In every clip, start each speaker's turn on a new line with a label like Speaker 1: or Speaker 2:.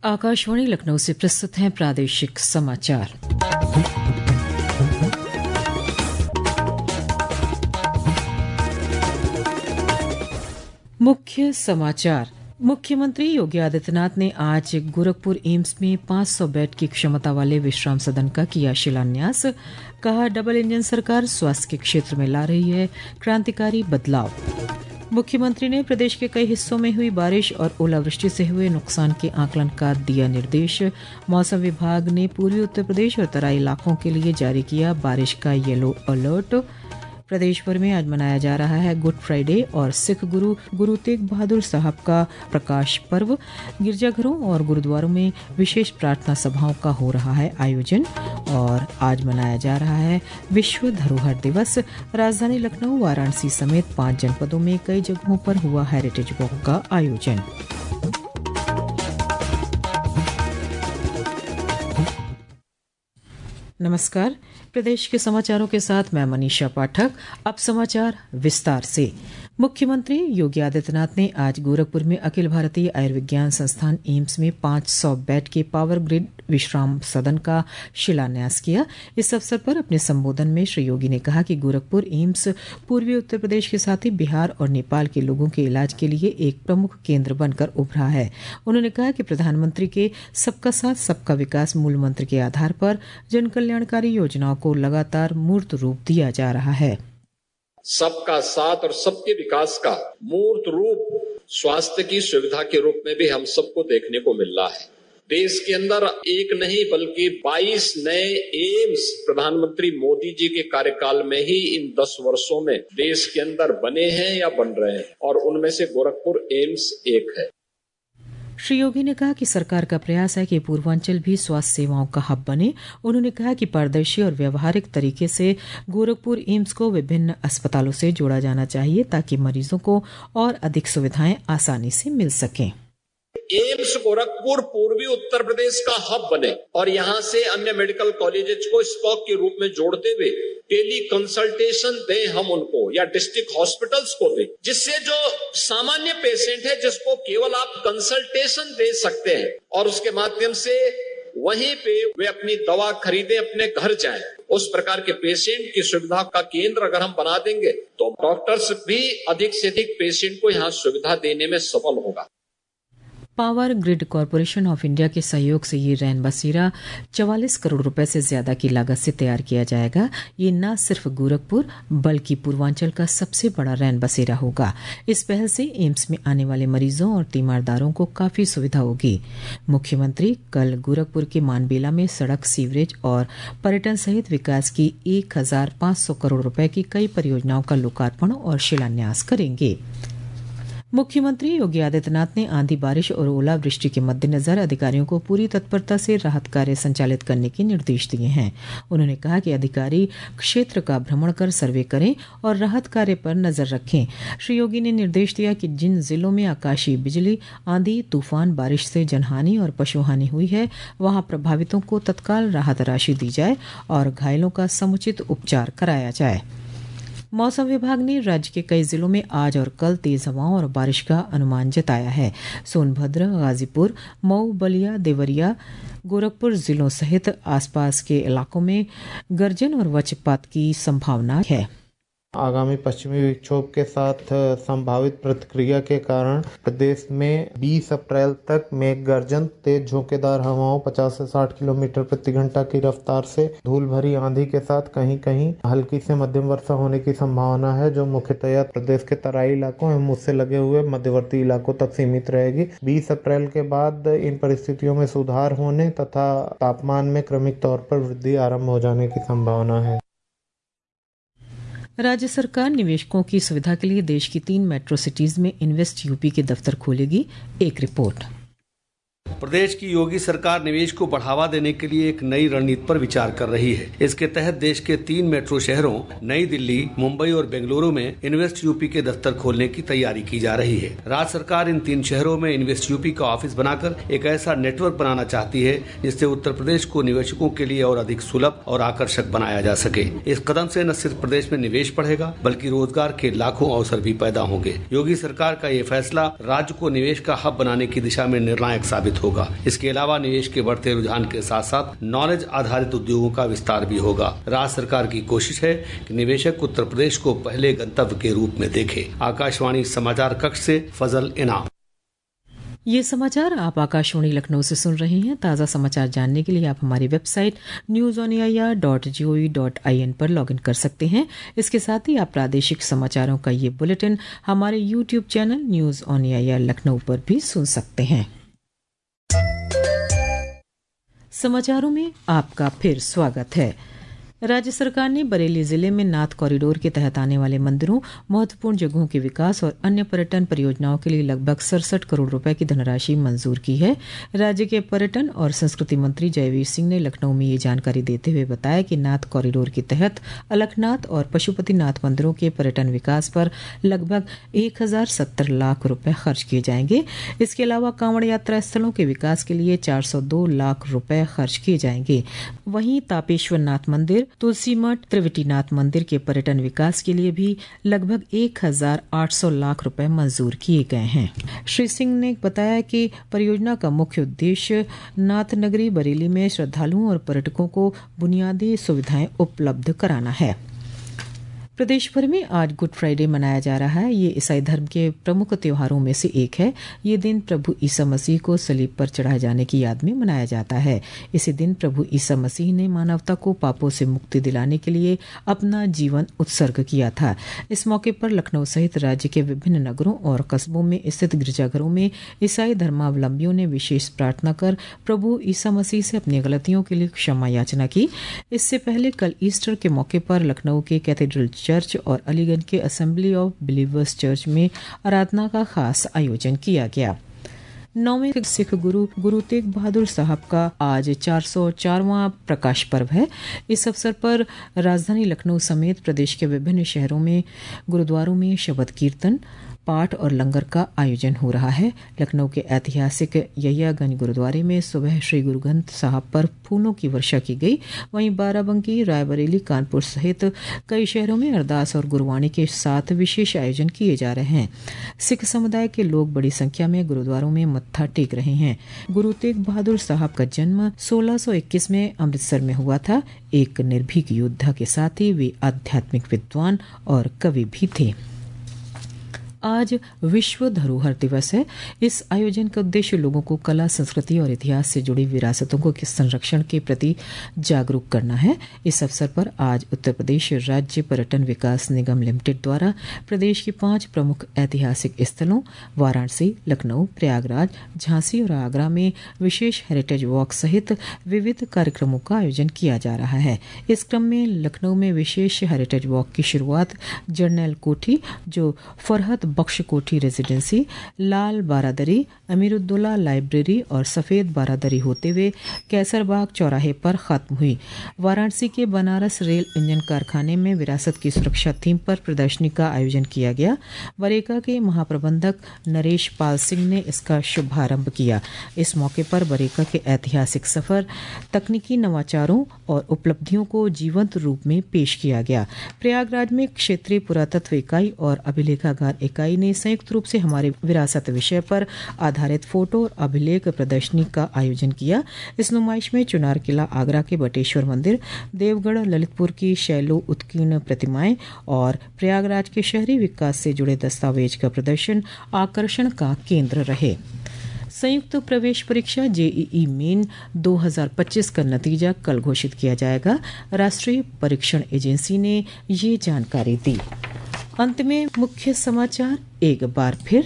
Speaker 1: आकाशवाणी लखनऊ से प्रस्तुत हैं प्रादेशिक समाचार। मुख्य समाचार। मुख्यमंत्री योगी आदित्यनाथ ने आज गोरखपुर एम्स में 500 बेड की क्षमता वाले विश्राम सदन का किया शिलान्यास। कहा, डबल इंजन सरकार स्वास्थ्य के क्षेत्र में ला रही है क्रांतिकारी बदलाव। मुख्यमंत्री ने प्रदेश के कई हिस्सों में हुई बारिश और ओलावृष्टि से हुए नुकसान के आकलन का दिया निर्देश। मौसम विभाग ने पूर्वी उत्तर प्रदेश और तराई इलाकों के लिए जारी किया बारिश का येलो अलर्ट। प्रदेश भर में आज मनाया जा रहा है गुड फ्राइडे और सिख गुरु तेग बहादुर साहब का प्रकाश पर्व। गिरजाघरों और गुरुद्वारों में विशेष प्रार्थना सभाओं का हो रहा है आयोजन। और आज मनाया जा रहा है विश्व धरोहर दिवस। राजधानी लखनऊ, वाराणसी समेत 5 जनपदों में कई जगहों पर हुआ हेरिटेज वॉक का आयोजन। नमस्कार, प्रदेश के समाचारों के साथ मैं मनीषा पाठक। अब समाचार विस्तार से। मुख्यमंत्री योगी आदित्यनाथ ने आज गोरखपुर में अखिल भारतीय आयुर्विज्ञान संस्थान एम्स में 500 बेड के पावर ग्रिड विश्राम सदन का शिलान्यास किया। इस अवसर पर अपने संबोधन में श्री योगी ने कहा कि गोरखपुर एम्स पूर्वी उत्तर प्रदेश के साथ ही बिहार और नेपाल के लोगों के इलाज के लिए एक प्रमुख केंद्र बनकर उभरा है। उन्होंने कहा कि प्रधानमंत्री के सबका साथ सबका विकास मूल मंत्र के आधार पर जन कल्याणकारी योजनाओं को लगातार मूर्त रूप दिया जा रहा है।
Speaker 2: सबका साथ और सबके विकास का मूर्त रूप स्वास्थ्य की सुविधा के रूप में भी हम सबको देखने को मिल रहा है। देश के अंदर एक नहीं बल्कि 22 नए एम्स प्रधानमंत्री मोदी जी के कार्यकाल में ही इन 10 वर्षों में देश के अंदर बने हैं या बन रहे हैं, और उनमें से गोरखपुर एम्स एक है।
Speaker 1: श्री योगी ने कहा कि सरकार का प्रयास है कि पूर्वांचल भी स्वास्थ्य सेवाओं का हब बने। उन्होंने कहा कि पारदर्शी और व्यवहारिक तरीके से गोरखपुर एम्स को विभिन्न अस्पतालों से जोड़ा जाना चाहिए ताकि मरीजों को और अधिक सुविधाएं आसानी से मिल सकें।
Speaker 2: एम्स गोरखपुर पूर्वी उत्तर प्रदेश का हब बने और यहां से अन्य मेडिकल कॉलेजेस को स्पॉक के रूप में जोड़ते हुए टेली कंसल्टेशन दें हम उनको, या डिस्ट्रिक्ट हॉस्पिटल्स को दें, जिससे जो सामान्य पेशेंट है जिसको केवल आप कंसल्टेशन दे सकते हैं और उसके माध्यम से वहीं पे वे अपनी दवा खरीदें, अपने घर जाएं, उस प्रकार के पेशेंट की सुविधा का केंद्र अगर हम बना देंगे तो डॉक्टर्स भी अधिक से अधिक पेशेंट को यहाँ सुविधा देने में सफल होगा।
Speaker 1: Power grid corporation of India के सहयोग से ये रैन बसेरा 44 करोड़ रुपए से ज्यादा की लागत से तैयार किया जाएगा। ये न सिर्फ गोरखपुर बल्कि पूर्वांचल का सबसे बड़ा रैन बसेरा होगा। इस पहल से एम्स में आने वाले मरीजों और तीमारदारों को काफी सुविधा होगी। मुख्यमंत्री कल गोरखपुर के मानबेला में सड़क, सीवरेज और पर्यटन सहित विकास की 1500 करोड़ रुपए की कई परियोजनाओं का लोकार्पण और शिलान्यास करेंगे। मुख्यमंत्री योगी आदित्यनाथ ने आंधी, बारिश और ओलावृष्टि के मद्देनजर अधिकारियों को पूरी तत्परता से राहत कार्य संचालित करने के निर्देश दिए हैं। उन्होंने कहा कि अधिकारी क्षेत्र का भ्रमण कर सर्वे करें और राहत कार्य पर नजर रखें। श्री योगी ने निर्देश दिया कि जिन जिलों में आकाशीय बिजली, आंधी, तूफान, बारिश से जनहानि और पशुहानि हुई है, वहां प्रभावितों को तत्काल राहत राशि दी जाए और घायलों का समुचित उपचार कराया जाए। मौसम विभाग ने राज्य के कई जिलों में आज और कल तेज हवाओं और बारिश का अनुमान जताया है। सोनभद्र, गाजीपुर, मऊ, बलिया, देवरिया, गोरखपुर जिलों सहित आसपास के इलाकों में गर्जन और वज्रपात की संभावना है।
Speaker 3: आगामी पश्चिमी विक्षोभ के साथ संभावित प्रतिक्रिया के कारण प्रदेश में 20 अप्रैल तक मेघ गर्जन, तेज झोंकेदार हवाओं 50 से 60 किलोमीटर प्रति घंटा की रफ्तार से धूल भरी आंधी के साथ कहीं कहीं हल्की से मध्यम वर्षा होने की संभावना है, जो मुख्यतया प्रदेश के तराई इलाकों एवं उससे लगे हुए मध्यवर्ती इलाकों तक सीमित रहेगी। 20 अप्रैल के बाद इन परिस्थितियों में सुधार होने तथा तापमान में क्रमिक तौर पर वृद्धि आरम्भ हो जाने की संभावना है।
Speaker 1: राज्य सरकार निवेशकों की सुविधा के लिए देश की 3 मेट्रो सिटीज में इन्वेस्ट यूपी के दफ्तर खोलेगी। एक रिपोर्ट।
Speaker 4: प्रदेश की योगी सरकार निवेश को बढ़ावा देने के लिए एक नई रणनीति पर विचार कर रही है। इसके तहत देश के 3 मेट्रो शहरों नई दिल्ली, मुंबई और बेंगलुरु में इन्वेस्ट यूपी के दफ्तर खोलने की तैयारी की जा रही है। राज्य सरकार इन 3 शहरों में इन्वेस्ट यूपी का ऑफिस बनाकर एक ऐसा नेटवर्क बनाना चाहती है जिससे उत्तर प्रदेश को निवेशकों के लिए और अधिक सुलभ और आकर्षक बनाया जा सके। इस कदम से न सिर्फ प्रदेश में निवेश बढ़ेगा बल्कि रोजगार के लाखों अवसर भी पैदा होंगे। योगी सरकार का ये फैसला राज्य को निवेश का हब बनाने की दिशा में निर्णायक साबित होगा। इसके अलावा निवेश के बढ़ते रुझान के साथ साथ नॉलेज आधारित उद्योगों का विस्तार भी होगा। राज्य सरकार की कोशिश है कि निवेशक उत्तर प्रदेश को पहले गंतव्य के रूप में देखे। आकाशवाणी समाचार कक्ष से फजल इनाम।
Speaker 1: ये समाचार आप आकाशवाणी लखनऊ से सुन रहे हैं। ताज़ा समाचार जानने के लिए आप हमारी वेबसाइट news.on.air.gov.in पर लॉगिन कर सकते हैं। इसके साथ ही आप प्रादेशिक समाचारों का ये बुलेटिन हमारे YouTube channel news on AIR Lucknow पर भी सुन सकते हैं। समाचारों में आपका फिर स्वागत है। राज्य सरकार ने बरेली जिले में नाथ कॉरिडोर के तहत आने वाले मंदिरों, महत्वपूर्ण जगहों के विकास और अन्य पर्यटन परियोजनाओं के लिए लगभग 67 करोड़ रुपए की धनराशि मंजूर की है। राज्य के पर्यटन और संस्कृति मंत्री जयवीर सिंह ने लखनऊ में ये जानकारी देते हुए बताया कि नाथ कॉरिडोर के तहत अलखनाथ और पशुपतिनाथ मंदिरों के पर्यटन विकास पर लगभग 1070 लाख रुपए खर्च किए जाएंगे। इसके अलावा कांवड़ यात्रा स्थलों के विकास के लिए 402 लाख रुपए खर्च किए जाएंगे। वहीं तापेश्वर नाथ मंदिर, तुलसी मठ, त्रिविटीनाथ मंदिर के पर्यटन विकास के लिए भी लगभग 1800 लाख रुपए मंजूर किए गए हैं। श्री सिंह ने बताया कि परियोजना का मुख्य उद्देश्य नाथ नगरी बरेली में श्रद्धालुओं और पर्यटकों को बुनियादी सुविधाएं उपलब्ध कराना है। प्रदेश भर में आज गुड फ्राइडे मनाया जा रहा है। ये ईसाई धर्म के प्रमुख त्योहारों में से एक है। ये दिन प्रभु ईसा मसीह को सलीब पर चढ़ाए जाने की याद में मनाया जाता है। इसी दिन प्रभु ईसा मसीह ने मानवता को पापों से मुक्ति दिलाने के लिए अपना जीवन उत्सर्ग किया था। इस मौके पर लखनऊ सहित राज्य के विभिन्न नगरों और कस्बों में स्थित गिरजाघरों में ईसाई धर्मावलंबियों ने विशेष प्रार्थना कर प्रभु ईसा मसीह से अपनी गलतियों के लिए क्षमा याचना की। इससे पहले कल ईस्टर के मौके पर लखनऊ के कैथेड्रल चर्च और अलीगंज के असेंबली ऑफ बिलीवर्स चर्च में आराधना का खास आयोजन किया गया। 9वें सिख गुरु तेग बहादुर साहब का आज 404वां प्रकाश पर्व है। इस अवसर पर राजधानी लखनऊ समेत प्रदेश के विभिन्न शहरों में गुरुद्वारों में शबद कीर्तन, पाठ और लंगर का आयोजन हो रहा है। लखनऊ के ऐतिहासिक यहियागंज गुरुद्वारे में सुबह श्री गुरु ग्रंथ साहब पर फूलों की वर्षा की गई। वहीं बाराबंकी, रायबरेली, कानपुर सहित कई शहरों में अरदास और गुरुवाणी के साथ विशेष आयोजन किए जा रहे हैं। सिख समुदाय के लोग बड़ी संख्या में गुरुद्वारों में मत्था टेक रहे हैं। गुरु तेग बहादुर साहब का जन्म 1621 में अमृतसर में हुआ था। एक निर्भीक योद्धा के साथ ही वे आध्यात्मिक विद्वान और कवि भी थे। आज विश्व धरोहर दिवस है। इस आयोजन का उद्देश्य लोगों को कला, संस्कृति और इतिहास से जुड़ी विरासतों को संरक्षण के प्रति जागरूक करना है। इस अवसर पर आज उत्तर प्रदेश राज्य पर्यटन विकास निगम लिमिटेड द्वारा प्रदेश के 5 प्रमुख ऐतिहासिक स्थलों वाराणसी, लखनऊ, प्रयागराज, झांसी और आगरा में विशेष हेरिटेज वॉक सहित विविध कार्यक्रमों का आयोजन किया जा रहा है। इस क्रम में लखनऊ में विशेष हेरिटेज वॉक की शुरुआत जर्नैल कोठी, जो फरहत बख्श कोठी रेजिडेंसी, लाल बारादरी, अमीरुद्दौला लाइब्रेरी और सफेद बारादरी होते हुए कैसरबाग चौराहे पर खत्म हुई। वाराणसी के बनारस रेल इंजन कारखाने में विरासत की सुरक्षा थीम पर प्रदर्शनी का आयोजन किया गया। बरेका के महाप्रबंधक नरेश पाल सिंह ने इसका शुभारंभ किया। इस मौके पर बरेका के ऐतिहासिक सफर, तकनीकी नवाचारों और उपलब्धियों को जीवंत रूप में पेश किया गया। प्रयागराज में क्षेत्रीय पुरातत्व इकाई और अभिलेखागार इकाई ने संयुक्त रूप से हमारे विरासत विषय पर आधारित फोटो और अभिलेख प्रदर्शनी का आयोजन किया। इस नुमाइश में चुनार किला, आगरा के बटेश्वर मंदिर, देवगढ़ ललितपुर की शैलो उत्कीर्ण प्रतिमाएं और प्रयागराज के शहरी विकास से जुड़े दस्तावेज का प्रदर्शन आकर्षण का केंद्र रहे। संयुक्त प्रवेश परीक्षा जेईई मेन 2025 का नतीजा कल घोषित किया जाएगा। राष्ट्रीय परीक्षण एजेंसी ने ये जानकारी दी। अंत में मुख्य समाचार एक बार फिर।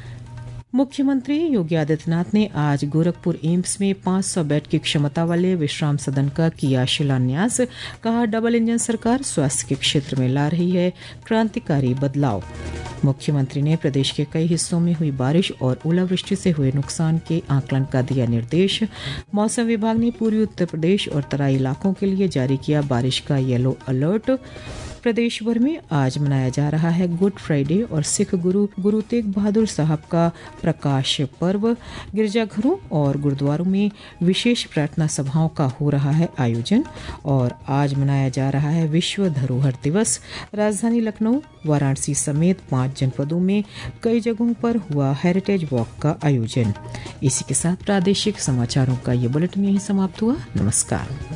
Speaker 1: मुख्यमंत्री योगी आदित्यनाथ ने आज गोरखपुर एम्स में 500 बेड की क्षमता वाले विश्राम सदन का किया शिलान्यास। कहा, डबल इंजन सरकार स्वास्थ्य के क्षेत्र में ला रही है क्रांतिकारी बदलाव। मुख्यमंत्री ने प्रदेश के कई हिस्सों में हुई बारिश और ओलावृष्टि से हुए नुकसान के आकलन का दिया निर्देश। मौसम विभाग ने पूर्वी उत्तर प्रदेश और तराई इलाकों के लिए जारी किया बारिश का येलो अलर्ट। प्रदेश भर में आज मनाया जा रहा है गुड फ्राइडे और सिख गुरु तेग बहादुर साहब का प्रकाश पर्व, गिरजाघरों और गुरुद्वारों में विशेष प्रार्थना सभाओं का हो रहा है आयोजन। और आज मनाया जा रहा है विश्व धरोहर दिवस। राजधानी लखनऊ, वाराणसी समेत 5 जनपदों में कई जगहों पर हुआ हेरिटेज वॉक का आयोजन। इसी के साथ प्रादेशिक समाचारों का ये बुलेटिन यहीं समाप्त हुआ। नमस्कार।